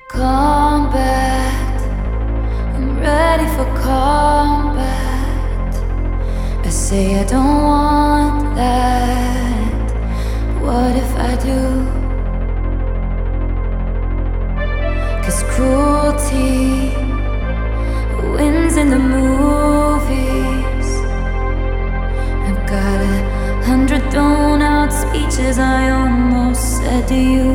Combat, I'm ready for combat. I say I don't want that, but what if I do? 'Cause cruelty wins in the movies. I've got 100 thrown out speeches I almost said to you.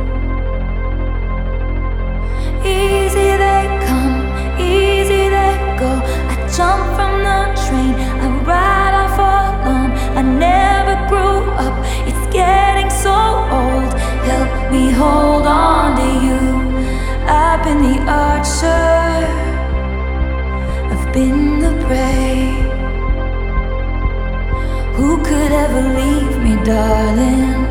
Easy they come, easy they go. I jump from the train, I ride off alone. I never grew up, it's getting so old. Help me hold on to you. I've been the archer, I've been the prey. Who could ever leave me, darling?